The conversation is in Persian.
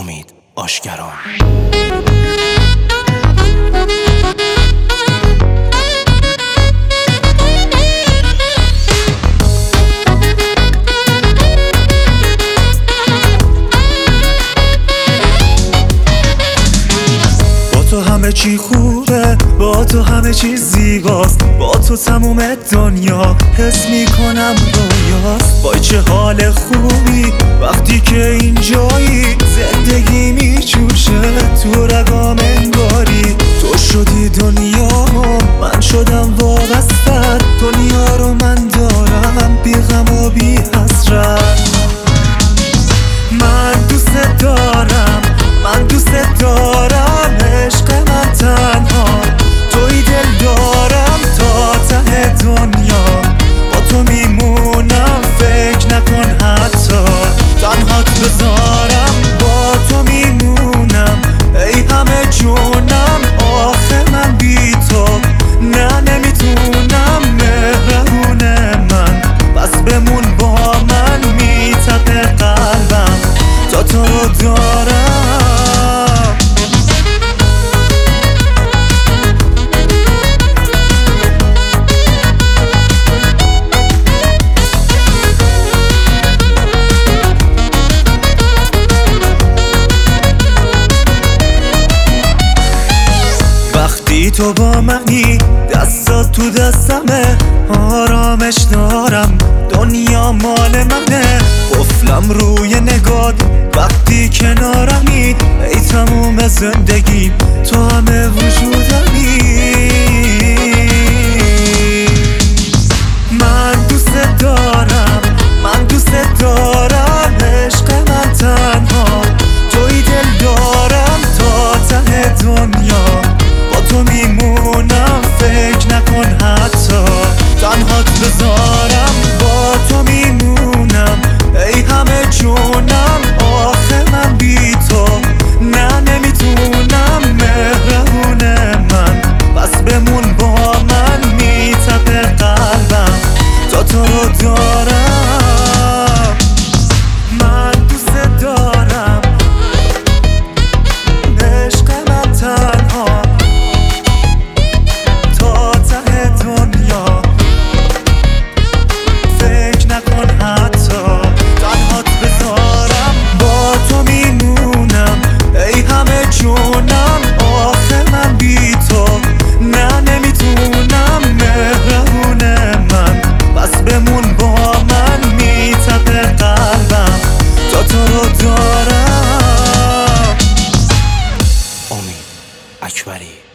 امید آشکران. تو همه چی خوبه، با تو همه چی زیباست، با تو تموم دنیا حس میکنم رویاست. وای چه حال خوبی وقتی که اینجایی، زندگی میجوشه تو رگام انگاری. تو شدی دنیامو، من شدم وابستت، دنیا رو من دارم بی غم و بی حسرت. من دوست دارم، من دوست دارم، عشق من تنها توی دل دارم تا ته دنیا. با تو میمونم، فکر نکن حتی تنهات بذارم. با تو میمونم ای همه جونم، آخه من بی تو نه نمیتونم. مهربون من بس بمون با من، میتپه قلبم تا تو رو دارم. وقتی تو با منی، دستات تو دستمه، آرامش دارم، دنیا مال منه. قفلم روی نگات وقتی کنارمی، ای تموم زندگی تو همه وجودمی. من دوست دارم، من دوست دارم، عشق من تنها توی دل دارم تا ته دنیا. با تو میمونم، فکر نکن حتی تنهات بذارم. با تو میمونم ای همه جونم، آخه من بی تو نه نمیتونم. مهربون من بس بمون با من، میتپه قلبم تا تو رو دارم. من دوست دارم، عشق من تنها تا ته دنیا. فکر نکن حتی تنهات بذارم. با تو میمونم ای همه جونم، آخه من بی تو نه نمیتونم. مهربون من بس بمون با من، میتپه قلبم تا تو رو دارم. امید اکبری.